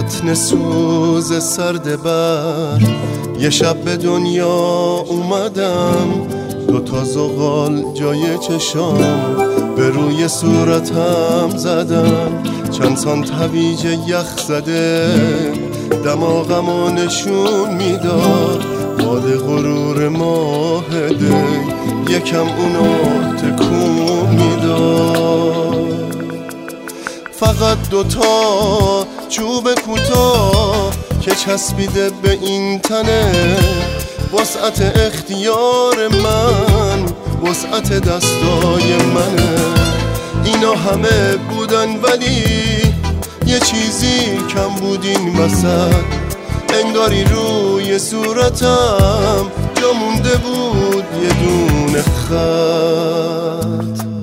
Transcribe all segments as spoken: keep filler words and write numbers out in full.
بطن سوز سرد بر یه شب به دنیا اومدم، دوتا زغال جای چشام به روی صورتم زدم، چند سان تویج یخ زده دماغمو نشون میداد، باد غرور ماهده یکم اونو تکون میداد. فقط دوتا چوب کوتاه که چسبیده به این تنه، وسعت اختیار من وسعت دستای منه. اینا همه بودن ولی یه چیزی کم بود این وسط، انگاری روی صورتم جا مونده بود یه دونه خط.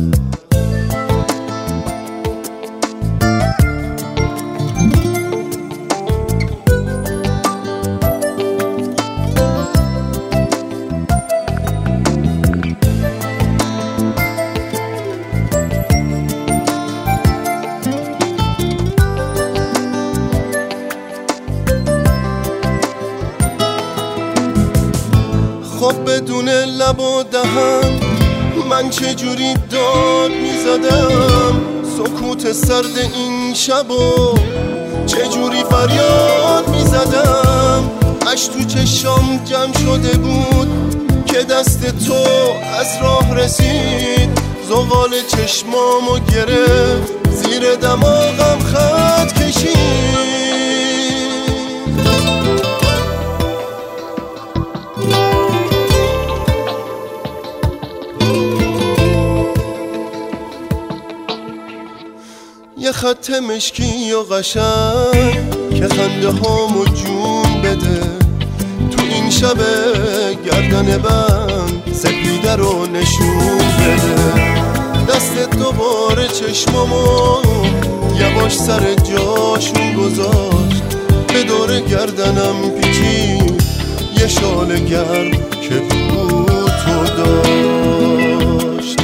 خب بدون لب و دهن من چجوری داد میزدم، سکوت سرد این شبو چجوری فریاد میزدم. اش تو چشام جمع شده بود که دست تو از راه رسید، زغال چشمامو گرفت زیر دماغم خط کشید. یه خط مشکی و قشنگ که خنده هامو جون بده، تو این شب گردن بند سپیده رو نشون بده. دست دوباره چشمامو یواش سر جاشون گذاشت، به دور گردنم پیچید یه شال گرم که بود تو داشت.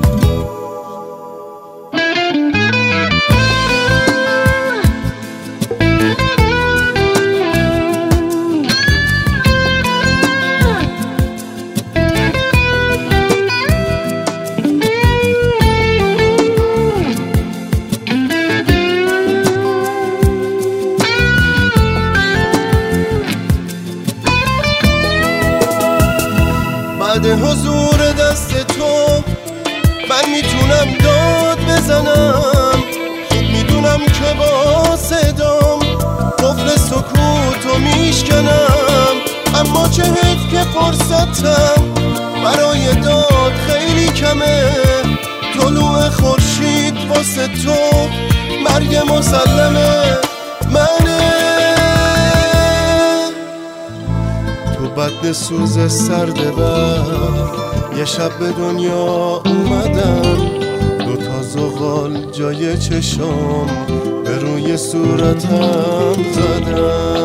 بعد حضور دست تو من میتونم داد بزنم، خوب میدونم که با صدام قفل سکوتو میشکنم. اما چه حیف که فرصتم برای داد خیلی کمه، طلوع خورشید واسه تو مرگ مسلمه منه. بطن سوز سرد بر یه شب به دنیا اومدم، دوتا زغال جای چشام به روی صورتم زدم.